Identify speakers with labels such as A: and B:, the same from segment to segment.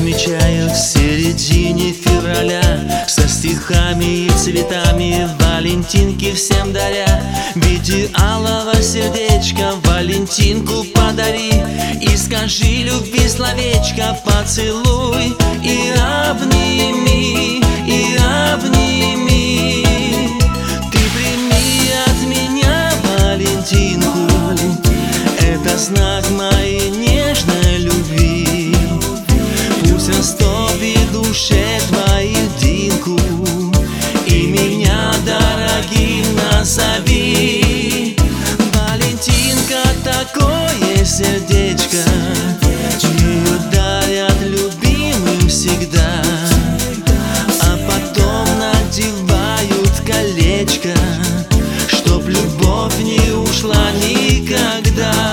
A: встречают в середине февраля, со стихами и цветами валентинки всем даря. В виде алого сердечка валентинку подари и скажи любви словечко, поцелуй и обними, и обними. Ты прими от меня валентинку, это знак моей нежной любви. Пусть растопит в душе твою льдинку и меня дорогим назови. Валентинка, такое сердечко, её дарят любимым всегда, а потом надевают колечко, чтоб любовь не ушла никогда.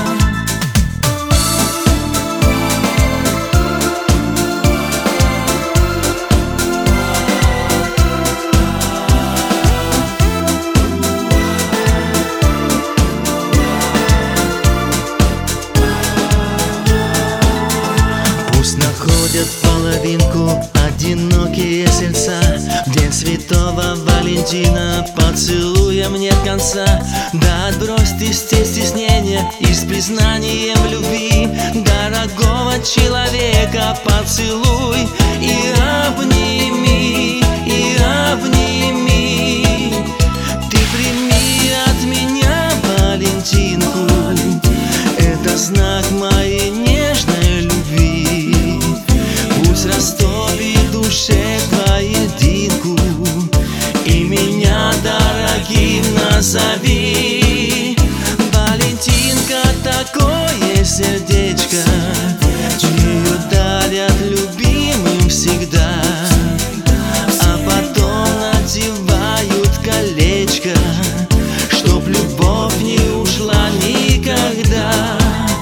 A: Находят половинку одинокие сердца. В день святого Валентина поцелуем нет конца. Да отбрось ты стеснение и с признанием в любви дорогого человека поцелуй и обними, и обними. Ты прими от меня валентинку, это знак моей нежной любви. Пусть растопит в душе твою льдинку и меня дорогим назови. Валентинка, такое сердечко, её дарят любимым всегда, а потом надевают колечко, чтоб любовь не ушла никогда.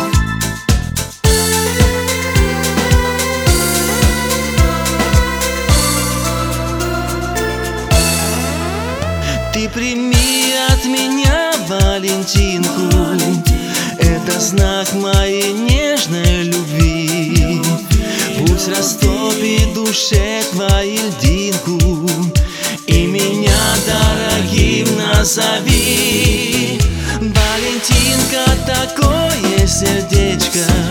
A: Ты прими от меня валентинку, это знак моей нежной любви. Пусть растопит в душе твою льдинку и меня дорогим назови. Валентинка, такое сердечко,